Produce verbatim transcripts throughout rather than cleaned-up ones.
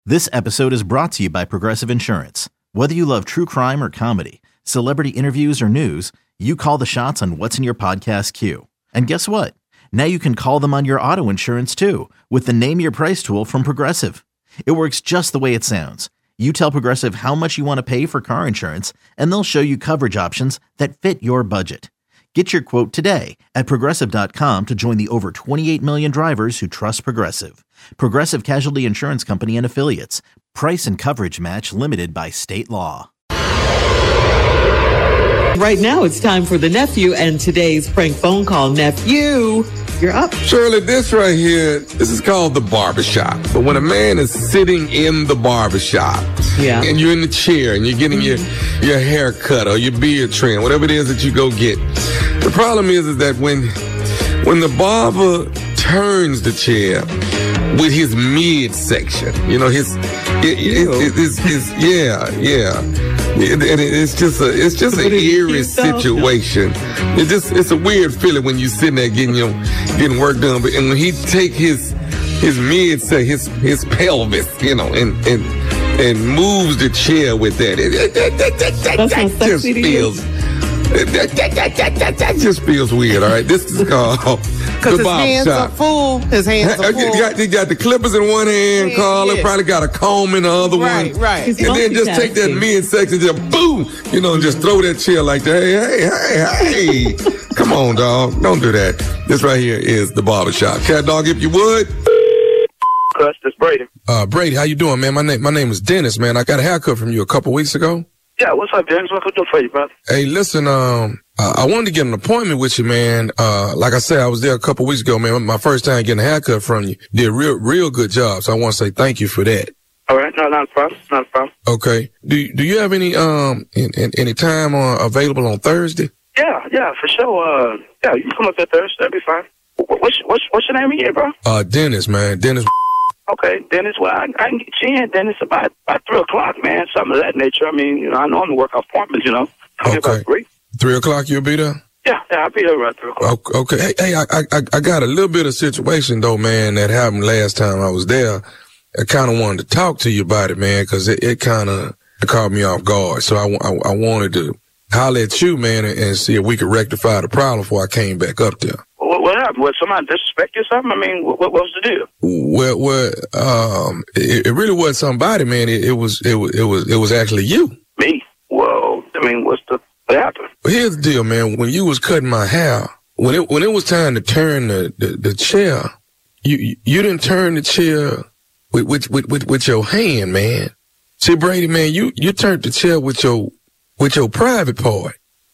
This episode is brought to you by Progressive Insurance. Whether you love true crime or comedy, celebrity interviews or news, you call the shots on what's in your podcast queue. And guess what? Now you can call them on your auto insurance too with the Name Your Price tool from Progressive. It works just the way it sounds. You tell Progressive how much you want to pay for car insurance, and they'll show you coverage options that fit your budget. Get your quote today at Progressive dot com to join the over twenty-eight million drivers who trust Progressive. Progressive Casualty Insurance Company and Affiliates. Price and coverage match limited by state law. Right now, it's time for the nephew and today's prank phone call. Nephew, you're up. Shirley, this right here, this is called the barbershop. But when a man is sitting in the barbershop, yeah, and you're in the chair and you're getting your, your hair cut or your beard trimmed, whatever it is that you go get, the problem is, is that when, when the barber turns the chair with his midsection, you know, his, it, it, it, his, his, yeah, yeah. And it, it's just a, it's just an eerie situation. It just, it's a weird feeling when you're sitting there getting your, getting work done. But and when he take his, his midsection, his, his pelvis, you know, and and and moves the chair with that, it, it, it, it, it, That's that how just sexy feels. That, that, that, that, that, that just feels weird, all right? This is called Because the his hands barbershop. are full. His hands are full. You got, you got the clippers in one hand, Yeah, Carla. yeah. Probably got a comb in the other Right, one. right. He's And then just take that multitasking. midsection, just boom, you know, and just throw that chair like that. Hey, hey, hey, hey. Come on, dog. Don't do that. This right here is the barbershop. Cat dog, if you would. Cuss, this Brady. Uh, Brady, how you doing, man? My name, my name is Dennis, man. I got a haircut from you a couple weeks ago. Yeah, what's up, Dennis? What can I do for you, brother? Hey, listen, um, uh, I wanted to get an appointment with you, man. Uh, like I said, I was there a couple weeks ago, man. My first time getting a haircut from you. Did a real, real good job. So I want to say thank you for that. All right, no, not a problem. Not a problem. Okay. Do Do you have any um in, in, any time uh, available on Thursday? Yeah, yeah, for sure. Uh, yeah, you can come up there Thursday. That'll be fine. Wh- What's, what's, what's your name again, bro? Uh, Dennis, man. Dennis. Okay, Dennis, well, I, I can get you in, Dennis, about, about three o'clock, man, something of that nature. I mean, you know, I normally work off appointments, you know. Come here Okay. about three. Three o'clock. You'll be there. Yeah, yeah, I'll be there around three o'clock. Okay. okay. Hey, hey, I, I I got a little bit of situation though, man, that happened last time I was there. I kind of wanted to talk to you about it, man, because it, it kind of caught me off guard. So I, I, I wanted to holler at you, man, and, and see if we could rectify the problem before I came back up there. What, what happened? Was somebody disrespect you or something? I mean, what, what was the deal? Well, well, um, it, it really wasn't somebody, man. It, it was, it was, it was, it was actually you. Me? Well, I mean, what's the, what happened? But here's the deal, man. When you was cutting my hair, when it when it was time to turn the, the, the chair, you you didn't turn the chair with with, with with with your hand, man. See, Brady, man, you you turned the chair with your with your private part.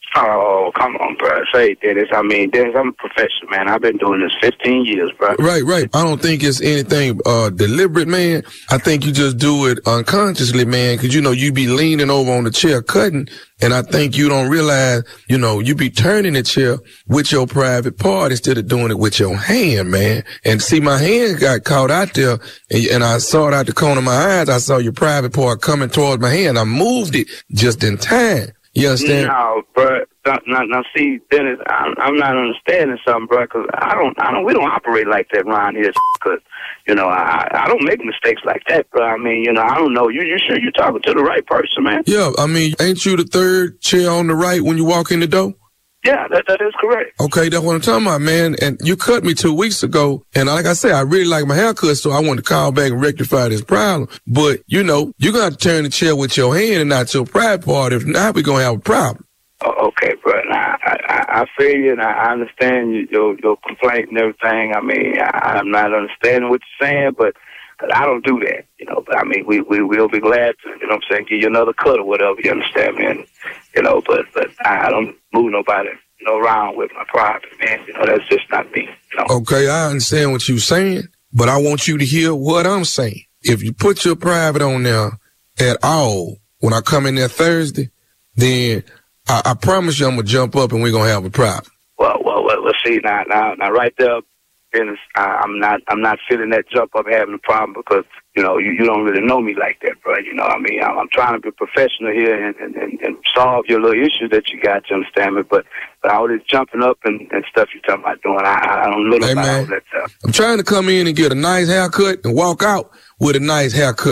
Oh, come on, bro. Say, Dennis. I mean, Dennis, I'm a professional, man. I've been doing this fifteen years, bro. Right, right. I don't think it's anything uh deliberate, man. I think you just do it unconsciously, man, because, you know, you be leaning over on the chair cutting, and I think you don't realize, you know, you be turning the chair with your private part instead of doing it with your hand, man. And see, my hand got caught out there, and, and I saw it out the corner of my eyes. I saw your private part coming towards my hand. I moved it just in time. You understand? No, bro. Now, now, now see, Dennis, I'm, I'm not understanding something, bro, because I don't, I don't, we don't operate like that around here, because, you know, I, I don't make mistakes like that, bro. I mean, you know, I don't know. You, you sure you're talking to the right person, man? Yeah, I mean, ain't you the third chair on the right when you walk in the door? Yeah, that, that is correct. Okay, that's what I'm talking about, man. And you cut me two weeks ago. And like I said, I really like my haircut, so I wanted to call back and rectify this problem. But, you know, you're going to turn the chair with your hand and not your private part. If not, we're going to have a problem. Oh, okay, bro. Now, I, I, I feel you, and I, I understand you, your, your complaint and everything. I mean, I, I'm not understanding what you're saying, but cause I don't do that, you know. But, I mean, we, we, we'll be glad to, you know what I'm saying, give you another cut or whatever, you understand, man? You know, but, but I, I don't move nobody, you know, around with my private, man. You know, that's just not me, you know. Okay, I understand what you're saying, but I want you to hear what I'm saying. If you put your private on there at all when I come in there Thursday, then I, I promise you I'm going to jump up and we're going to have a problem. Well, well, well, let's see now, now, now, right there, Dennis, I, I'm not, I'm not feeling that jump up having a problem because, you know, you, you don't really know me like that, bro. You know, I mean, I'm, I'm trying to be professional here and, and, and, and solve your little issue that you got. You understand me? But, but all this jumping up and, and stuff you're talking about doing, I, I don't know about all that stuff. I'm trying to come in and get a nice haircut and walk out with a nice haircut.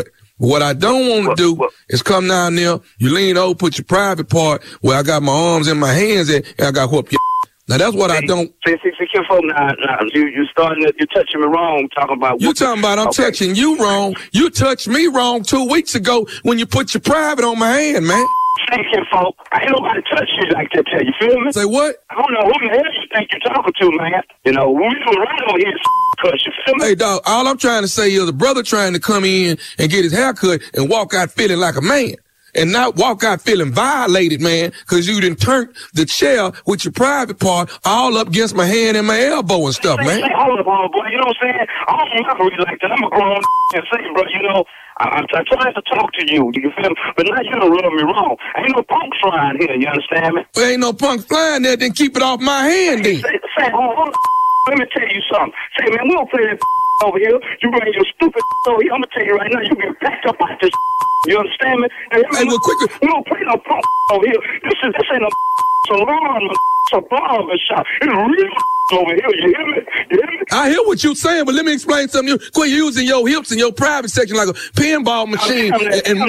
What I don't want to do what? is come down there, you lean over, put your private part where I got my arms and my hands at, and I got to whoop your Now, that's what see, I don't. See, see, see, Kinfolk, now, now, you, you starting to, you're touching me wrong, talking about. You talking about I'm okay. touching you wrong. You touched me wrong two weeks ago when you put your private on my hand, man. Say, Kinfolk, ain't nobody touch you like that, tell you, feel me? Say what? I don't know who the hell you think you're talking to, man. You know, we don't right on here, cuss, you feel me? Hey, dog, all I'm trying to say is a brother trying to come in and get his hair cut and walk out feeling like a man. And not walk out feeling violated, man, because you done turned the chair with your private part all up against my hand and my elbow and stuff, say, man. Say, hold up, hold up, boy, you know what I'm saying? I don't operate like that. I'm a grown and say, bro, you know, I, I'm, I'm trying to talk to you, you feel me? But now you done rub me wrong. Ain't no punks flying here, you understand me? There ain't no punk flying there, then keep it off my hand, then. Say, say hold on, let me tell you something. Say, man, we don't play that over here. You bring your stupid over here. I'm going to tell you right now, you get backed up out this. You understand me? Hey, Hey, well, quickly. We don't play no punk over here. This is this ain't a salon, it's a barber shop. It's real over here. You hear me? You hear me? I hear what you're saying, but let me explain something. You quit using your hips in your private section like a pinball machine. I'm gonna tell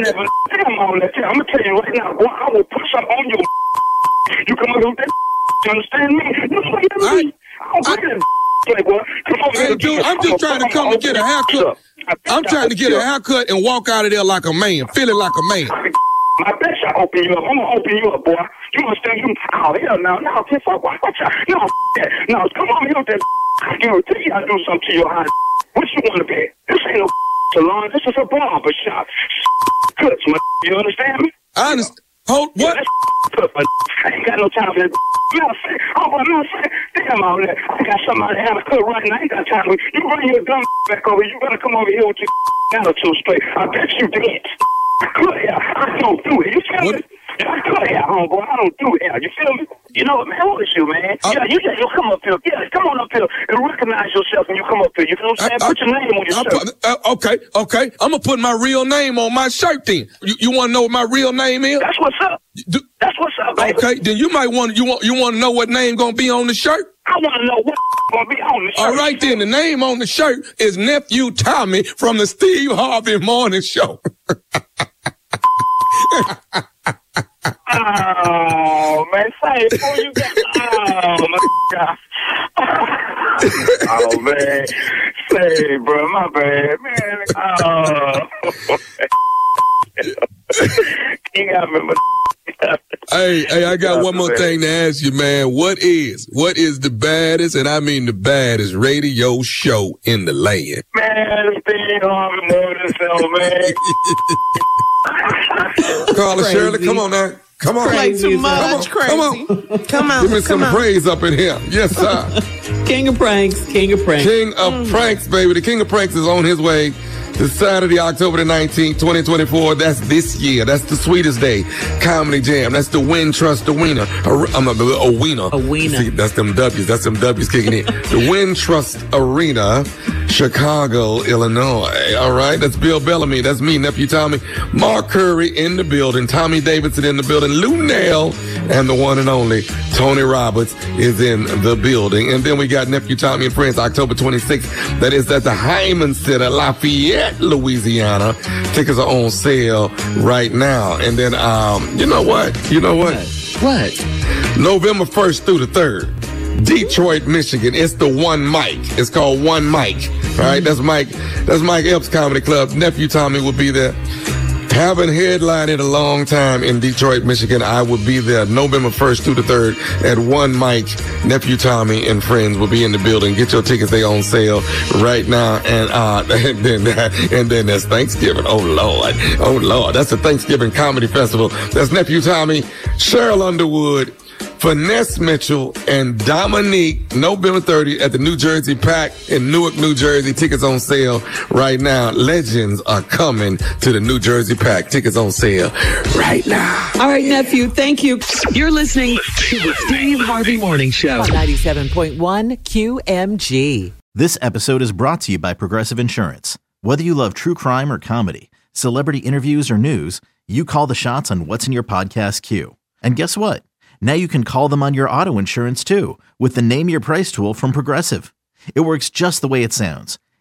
you right now, boy, I will put something on your. You come over with that. You understand me? You understand me? I don't play that. Boy. Come on, Hey, dude, I'm just trying to come and get a haircut. I'm trying to get a haircut and walk out of there like a man, feeling like a man. I bet you I open you up. I'm gonna open you up, boy. You understand? You oh hell no, no, kiss up, watch out. No, that. No, come on here with that. I guarantee you I do something to your eye. What you wanna be? This ain't no salon. This is a barber shop. Cuts, man. You understand me? I understand. Hold what? Yeah, cut, but I ain't got no time for that. Matter of fact, oh, but matter of fact, damn all that. I got somebody to have a cut right now. I ain't got time for you. Bring your dumb back over. You better come over here with your attitude straight. I bet you did. I could have. I don't do it. You feel What? me? I could have, homeboy. I don't do it. You feel me? You know what, man? What is you, man? I, yeah, you just you come up here. Yeah, come on up here and recognize yourself when you come up here. You know what I'm saying? I, Put your name on your I, shirt. uh, okay, okay. I'm gonna put my real name on my shirt then. You, you want to know what my real name is? That's what's up. Do, That's what's up, baby. okay, then you might want you want you want to know what name gonna be on the shirt. I want to know what going to be on the shirt. All right, then the name on the shirt is Nephew Tommy from the Steve Harvey Morning Show. Oh, man, say it before you got. Oh, my God. Oh, man. Say, bro, my bad, man. Oh. You got me, my. Hey, hey, I got one more thing to ask you, man. What is, what is the baddest, and I mean the baddest radio show in the land? Man, Steve Harvey Morning Show, man. Carla Shirley, come on now. Come on. Play too much. Come on. Crazy. Come on. Come on. Give me come some on. praise up in here. Yes, sir. King of pranks, king of pranks. King of Mm. Pranks, baby. The King of Pranks is on his way to Saturday, October the nineteenth, twenty twenty-four. That's this year. That's the sweetest day. Comedy Jam. That's the Win Trust Arena. I'm a, a wiener. A wiener. See, that's them W's. That's them W's kicking in. The Win Trust Arena, Chicago, Illinois. All right. That's Bill Bellamy. That's me, Nephew Tommy. Mark Curry in the building. Tommy Davidson in the building. Lou Nail and the one and only Tony Roberts is in the building. And then we got Nephew Tommy and Friends, October twenty-sixth. That is at the Hyman Center, Lafayette, Louisiana. Tickets are on sale right now. And then, um, you know what? You know what? What? November first through the third. Detroit, Michigan. It's the One Mic. It's called One Mic. All right, that's Mike. That's Mike Epps Comedy Club. Nephew Tommy will be there. Haven't headlined in a long time in Detroit, Michigan. I will be there November first through the third at One Mic. Nephew Tommy and Friends will be in the building. Get your tickets. They on sale right now. And, uh, and then, and then there's Thanksgiving. Oh, Lord. Oh, Lord. That's the Thanksgiving Comedy Festival. That's Nephew Tommy, Cheryl Underwood, Finesse Mitchell, and Dominique, November thirtieth at the New Jersey Pack in Newark, New Jersey. Tickets on sale right now. Legends are coming to the New Jersey Pack. Tickets on sale right now. All right, nephew, thank you. You're listening to the Steve Harvey Morning Show. ninety-seven point one Q M G. This episode is brought to you by Progressive Insurance. Whether you love true crime or comedy, celebrity interviews or news, you call the shots on what's in your podcast queue. And guess what? Now you can call them on your auto insurance too with the Name Your Price tool from Progressive. It works just the way it sounds.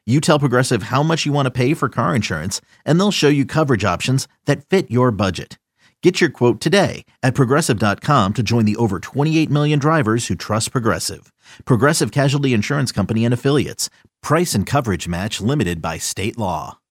You tell Progressive how much you want to pay for car insurance, and they'll show you coverage options that fit your budget. Get your quote today at Progressive dot com to join the over twenty-eight million drivers who trust Progressive. Progressive Casualty Insurance Company and Affiliates. Price and coverage match limited by state law.